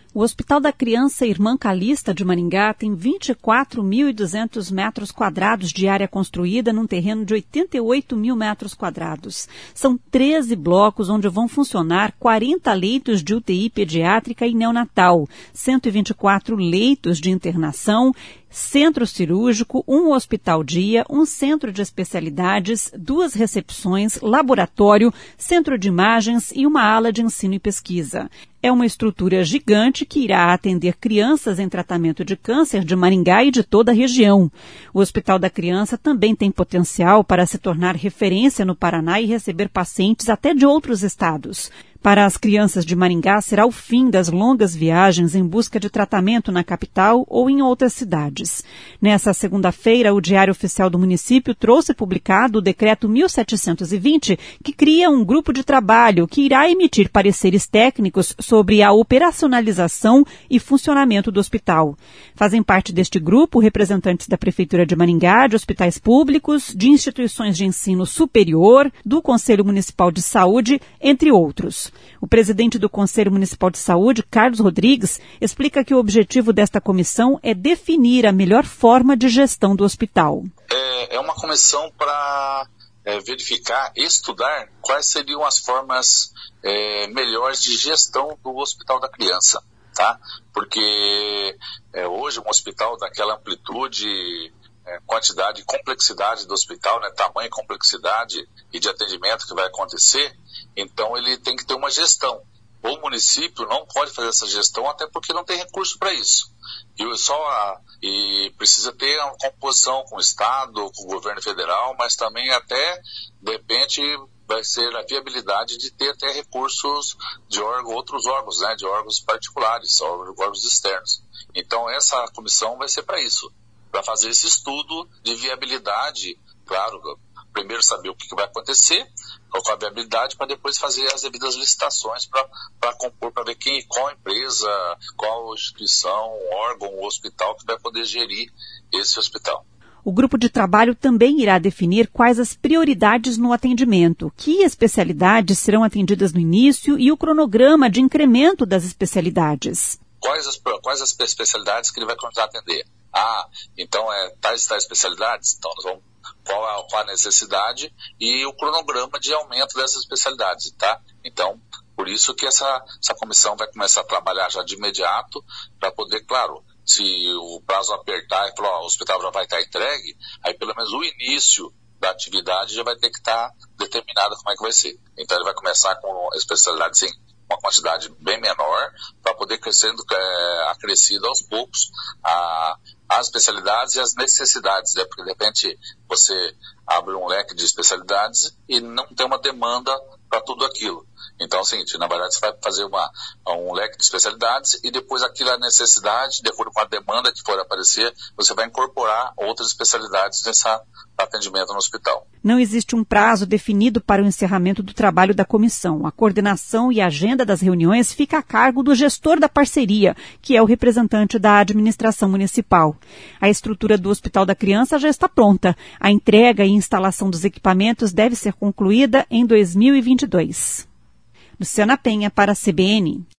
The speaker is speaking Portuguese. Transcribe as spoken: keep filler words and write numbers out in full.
O Hospital da Criança Irmã Calista de Maringá tem vinte e quatro mil e duzentos metros quadrados de área construída num terreno de oitenta e oito mil metros quadrados. São treze blocos onde vão funcionar quarenta leitos de U T I pediátrica e neonatal, cento e vinte e quatro leitos de internação, centro cirúrgico, um hospital-dia, um centro de especialidades, duas recepções, laboratório, centro de imagens e uma ala de ensino e pesquisa. É uma estrutura gigante que irá atender crianças em tratamento de câncer de Maringá e de toda a região. O Hospital da Criança também tem potencial para se tornar referência no Paraná e receber pacientes até de outros estados. Para as crianças de Maringá, será o fim das longas viagens em busca de tratamento na capital ou em outras cidades. Nessa segunda-feira, o Diário Oficial do Município trouxe publicado o Decreto mil setecentos e vinte, que cria um grupo de trabalho que irá emitir pareceres técnicos sobre a operacionalização e funcionamento do hospital. Fazem parte deste grupo representantes da Prefeitura de Maringá, de hospitais públicos, de instituições de ensino superior, do Conselho Municipal de Saúde, entre outros. O presidente do Conselho Municipal de Saúde, Carlos Rodrigues, explica que o objetivo desta comissão é definir a melhor forma de gestão do hospital. É, é uma comissão para é, verificar, estudar quais seriam as formas é, melhores de gestão do Hospital da Criança, tá? Porque é, hoje um hospital daquela amplitude, é, quantidade e complexidade do hospital, né, tamanho e complexidade e de atendimento que vai acontecer, então ele tem que ter uma gestão. O município não pode fazer essa gestão, até porque não tem recurso para isso. E, só a, e precisa ter uma composição com o Estado, com o governo federal, mas também até, de repente, vai ser a viabilidade de ter até recursos de órgão, outros órgãos, né, de órgãos particulares, órgãos externos. Então essa comissão vai ser para isso, para fazer esse estudo de viabilidade, claro, primeiro saber o que vai acontecer, qual a viabilidade, para depois fazer as devidas licitações para compor, para ver quem, qual empresa, qual instituição, órgão, hospital que vai poder gerir esse hospital. O grupo de trabalho também irá definir quais as prioridades no atendimento, que especialidades serão atendidas no início e o cronograma de incremento das especialidades. Quais as, quais as especialidades que ele vai começar a atender? Ah, então é tais e tais especialidades? Então nós vamos qual a, qual a necessidade e o cronograma de aumento dessas especialidades, tá? Então, por isso que essa, essa comissão vai começar a trabalhar já de imediato, para poder, claro, se o prazo apertar e falar, ó, o hospital já vai estar entregue, aí pelo menos o início da atividade já vai ter que estar determinado como é que vai ser. Então ele vai começar com especialidades em uma quantidade bem menor, para poder crescendo, é, acrescido aos poucos a, as especialidades e as necessidades, né? Porque de repente você abre um leque de especialidades e não tem uma demanda para tudo aquilo. Então é o seguinte, na verdade você vai fazer uma, um leque de especialidades e depois aquilo é necessidade, de acordo com a demanda que for aparecer, você vai incorporar outras especialidades nesse atendimento no hospital. Não existe um prazo definido para o encerramento do trabalho da comissão. A coordenação e a agenda das reuniões fica a cargo do gestor da parceria, que é o representante da administração municipal. A estrutura do Hospital da Criança já está pronta. A entrega e instalação dos equipamentos deve ser concluída em dois mil e vinte e dois. Luciana Penha para a C B N.